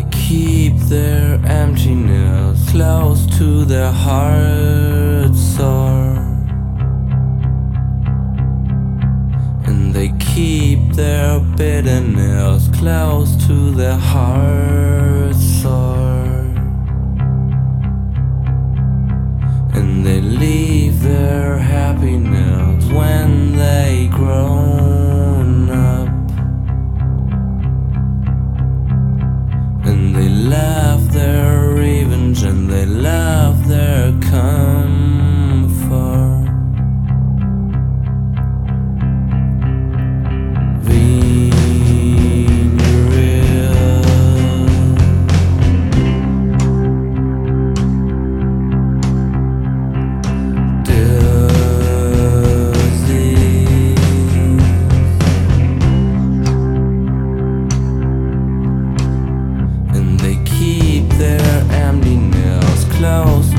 they keep their emptiness close to their heart sore. And they keep their bitterness close to their heart sore. And they leave their happiness when they grown up. And they love their revenge and they love their comfort. Close